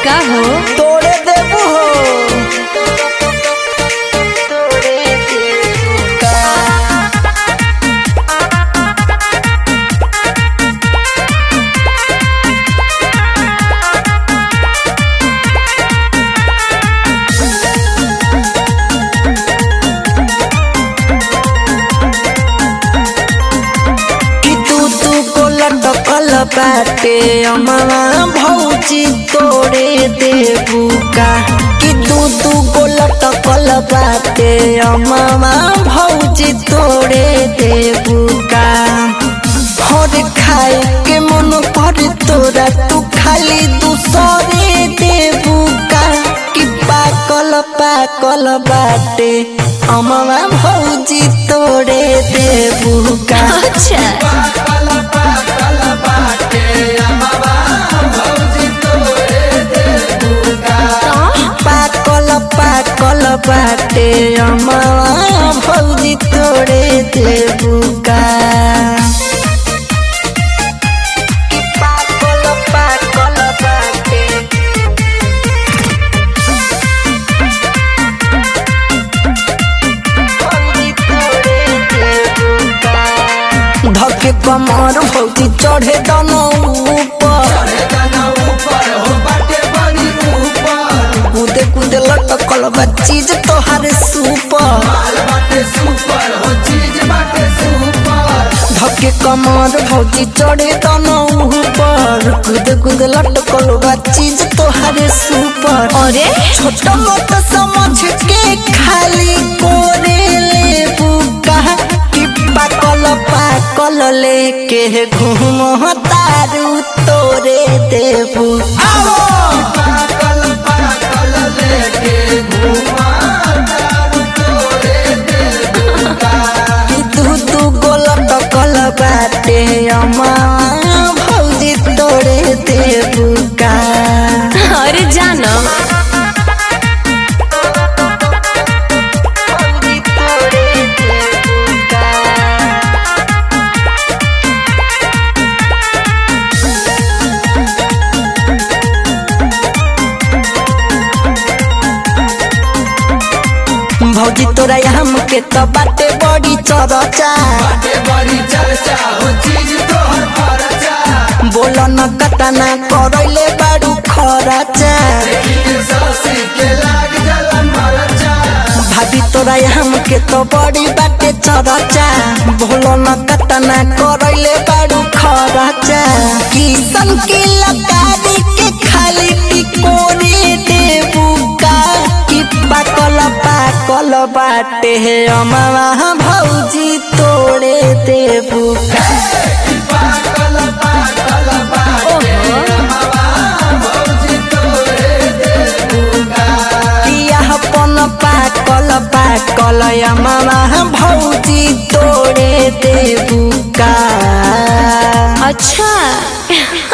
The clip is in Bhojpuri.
का हो तोड़े देबू हो लटकल बाटे अमवा भौजी तोड़े देबू का कि दू गो लटकल बाटे अमवा भौजी तोड़े देबू का हर खाए के मन पर तोरा तू खाली दूसरे देबू का कि पाकल पाकल बाटे अमवा भौजी तोड़े देबू का। अच्छा पाकल बाटे अमवा भौजी तोड़े देबू का। पाकल पाकल बाटे भौजी तोड़े देबू का। धके कमर भौजी चढ़े दनो ऊपर कूदे कूदे लटकल बा चीज तोहार सुपर धके कमर भौजी चढ़े तनो ऊपर कूदे कूदे लटकल बा चीज तोहार सुपर। अरे छोट मोट समझ के खाली कोरे लेबू का कि पाकल पाकल लेके घूम तारू तोरे देबू दू गो लटकल बाटे अम्मा भौजी तोड़े देबू का। अरे जानो भौजी तोड़े देबू का। भौजी तोरा हम के तो बाटे बड़ी चरचा बोल न कतना करैले बारू खरचा भाभी तोरा हम के तो बड़ी बाटे चरचा बोल न कतना करैले बारू खरचा किसन की लकारी के खाली टिकोरी देबू का कि पाकल पाकल बाटे अमवा भौजी तोड़े देबू का। पाकल पाकल अमवा भौजी तोड़े देबू का। अच्छा